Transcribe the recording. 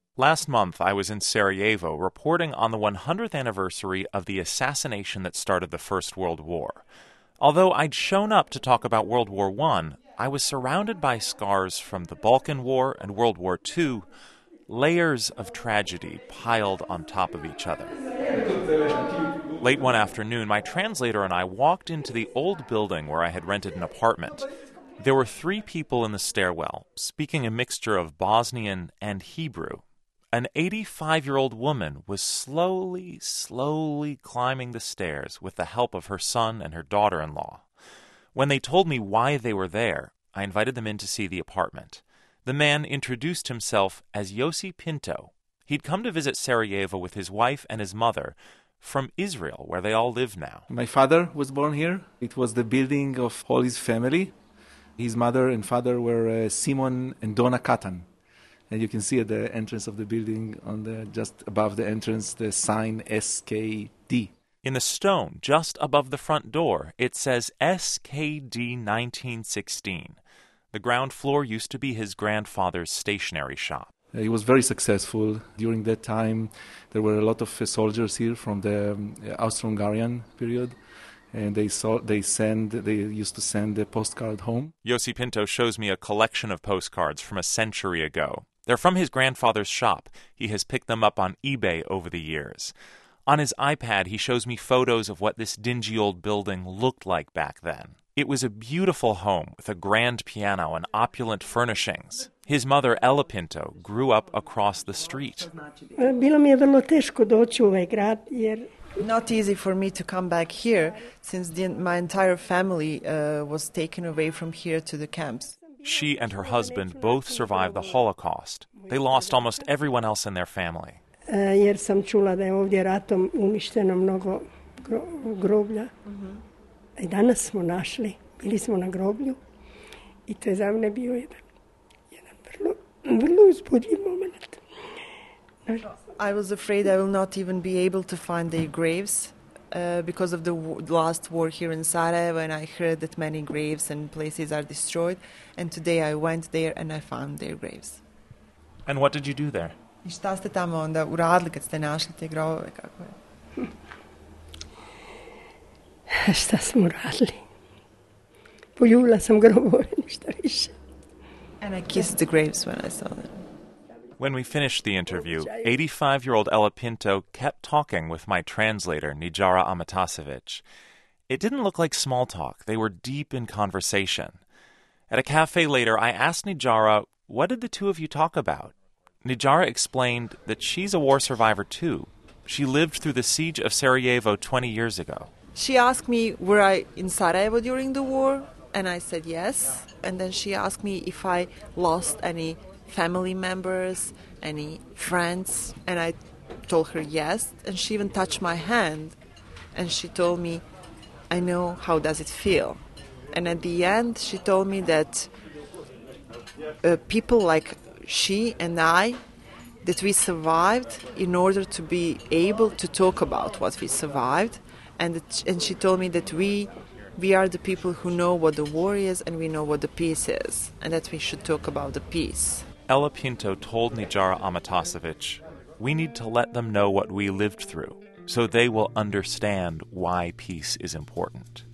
Last month, I was in Sarajevo reporting on the 100th anniversary of the assassination that started the First World War. Although I'd shown up to talk about World War I was surrounded by scars from the Balkan War and World War II, layers of tragedy piled on top of each other. Late one afternoon, my translator and I walked into the old building where I had rented an apartment. There were 3 people in the stairwell, speaking a mixture of Bosnian and Hebrew. An 85-year-old woman was slowly climbing the stairs with the help of her son and her daughter-in-law. When they told me why they were there, I invited them in to see the apartment. The man introduced himself as Yossi Pinto. He'd come to visit Sarajevo with his wife and his mother from Israel, where they all live now. My father was born here. It was the building of all his family. His mother and father were Simon and Donna Katan. And you can see at the entrance of the building, just above the entrance, the sign SKD. In the stone, just above the front door, it says SKD 1916. The ground floor used to be his grandfather's stationery shop. He was very successful. During that time, there were a lot of soldiers here from the Austro-Hungarian period. And they used to send a postcard home. Yossi Pinto shows me a collection of postcards from a century ago. They're from his grandfather's shop. He has picked them up on eBay over the years. On his iPad, he shows me photos of what this dingy old building looked like back then. It was a beautiful home with a grand piano and opulent furnishings. His mother, Ella Pinto, grew up across the street. Not easy for me to come back here since my entire family was taken away from here to the camps. She and her husband both survived the Holocaust. They lost almost everyone else in their family. Jer sam čula da je ovdje ratom uništeno mnogo groblja. I danas smo našli, bili smo na groblju I to je za mene bio jedan vrlo uzbudljiv moment. I was afraid I will not even be able to find their graves because of the last war here in Sarajevo, and I heard that many graves and places are destroyed. And today I went there and I found their graves. And what did you do there? I šta ste tamo onda uradili kad ste našli te grobove? Kako je? Šta smo radili? Poljubila sam grobove, ništa više. And I kissed the graves when I saw them. When we finished the interview, 85-year-old Ella Pinto kept talking with my translator, Nijara Amatasevic. It didn't look like small talk. They were deep in conversation. At a cafe later, I asked Nijara, what did the two of you talk about? Nijara explained that she's a war survivor too. She lived through the siege of Sarajevo 20 years ago. She asked me, were I in Sarajevo during the war? And I said yes. And then she asked me if I lost any family members, any friends, and I told her yes, and she even touched my hand, and she told me, I know how does it feel. And at the end she told me that people like she and I, that we survived in order to be able to talk about what we survived, and she told me that we are the people who know what the war is and we know what the peace is, and that we should talk about the peace. Ella Pinto told Nijara Amatasevic, we need to let them know what we lived through, so they will understand why peace is important.